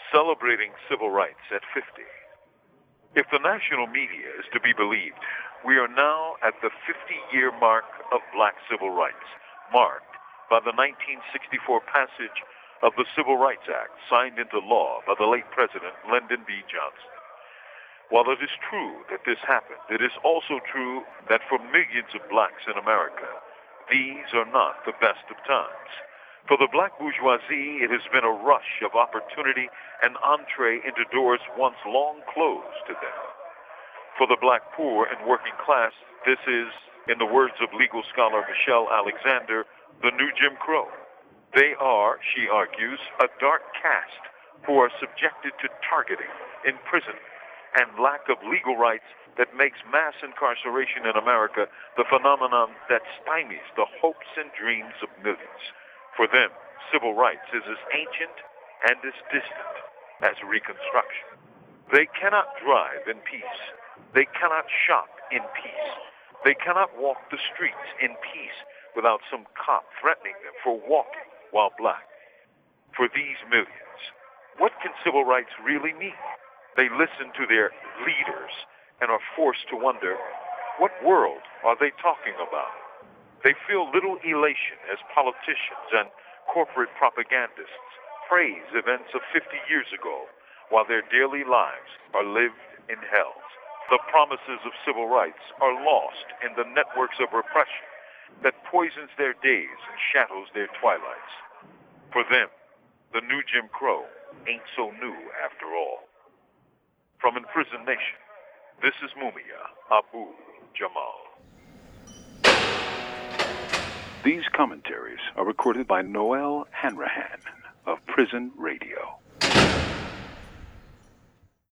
celebrating civil rights at 50. If the national media is to be believed, we are now at the 50-year mark of black civil rights, marked by the 1964 passage of the Civil Rights Act, signed into law by the late President Lyndon B. Johnson. While it is true that this happened, it is also true that for millions of blacks in America, these are not the best of times. For the black bourgeoisie, it has been a rush of opportunity and entree into doors once long closed to them. For the black poor and working class, this is, in the words of legal scholar Michelle Alexander, the new Jim Crow. They are, she argues, a dark caste who are subjected to targeting, imprisonment, and lack of legal rights that makes mass incarceration in America the phenomenon that stymies the hopes and dreams of millions. For them, civil rights is as ancient and as distant as Reconstruction. They cannot drive in peace. They cannot shop in peace. They cannot walk the streets in peace without some cop threatening them for walking while black. For these millions, what can civil rights really mean? They listen to their leaders and are forced to wonder, what world are they talking about? They feel little elation as politicians and corporate propagandists praise events of 50 years ago while their daily lives are lived in hells. The promises of civil rights are lost in the networks of repression that poisons their days and shadows their twilights. For them, the new Jim Crow ain't so new after all. From Imprisoned Nation, this is Mumia Abu Jamal. These commentaries are recorded by Noel Hanrahan of Prison Radio.